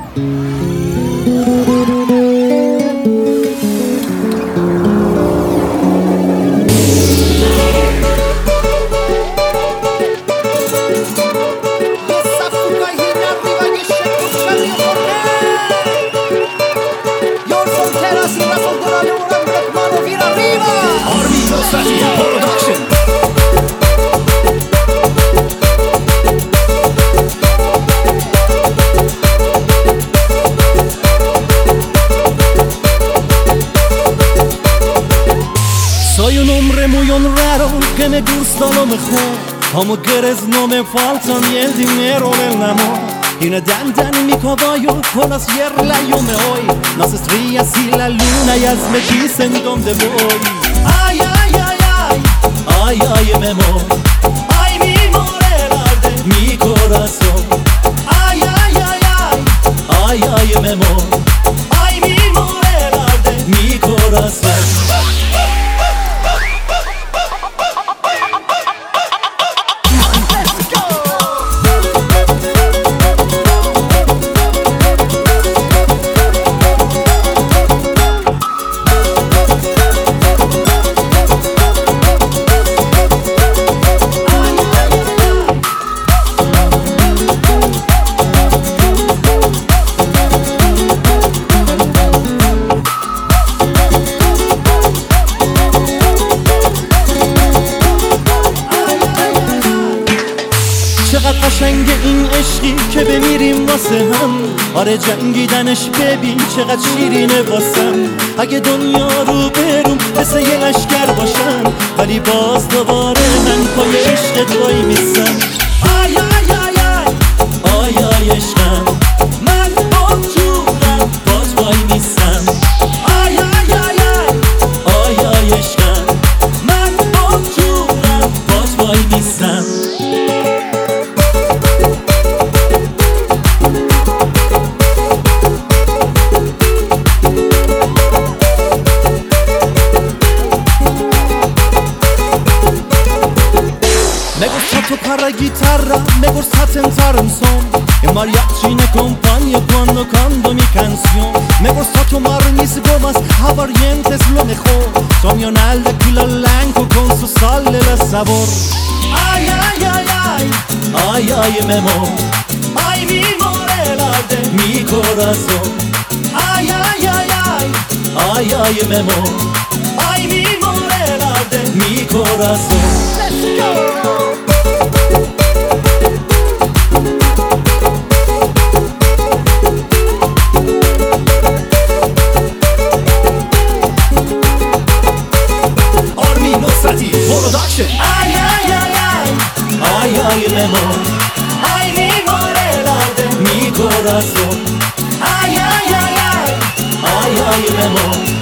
Soy un hombre muy honrado que me gusta lo mejor, como quieres no me falta ni el dinero ni el amor. Y nadando en mi caballo con la sierra yo me voy, las estrellas y la luna ya me dicen dónde voy. Ay, ay, ay, ay, ay, ay, mi amor, ay, mi morena de mi corazón. Ay, ay, ay, ay, ay, ay, mi amor, ay, mi morena de mi corazón. چقدر قشنگه این عشقی که بمیریم واسه هم. آره جنگیدنش ببین چقدر شیرینه واسم. اگه دنیا رو بروم مثل یه لشکر باشم، ولی باز دوباره من پای عشقت وای میسم. آی آی آی آی آی آی عشقم، من آجورم باز وای میسم. آی آی آی آی آی آی عشقم، من آجورم باز وای میسم. Me gusta tocar la guitarra, me gusta tentar un son. El mariachi me acompaña cuando canto mi canción. Me gusta tomar mis gomas aguardientes lo mejor. Soñonal de Culo Blanco con su sal y el sabor. Ay, ay, ay, ay, ay, ay, mi amor, ay, mi morena de mi corazón. Ay, ay, ay, ay, ay, ay, mi amor, ay, mi morena de mi corazón. Let's go! Production. Ay, ay, ay, ay, ay, ay, mi amor, ay, mi morena de mi corazón. Ay, ay, ay, ay, ay, ay, mi amor.